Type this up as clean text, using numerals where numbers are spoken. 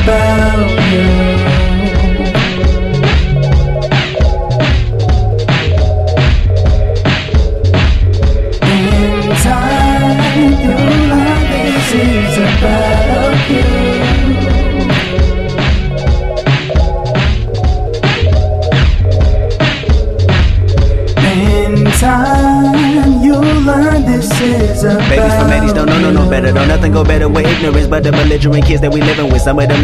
about you. In time, you'll learn this is about you. In time, you'll learn this is about Babies from 80s don't know no better. Don't nothing go better with ignorance, but the belligerent kids that we living with. Some of them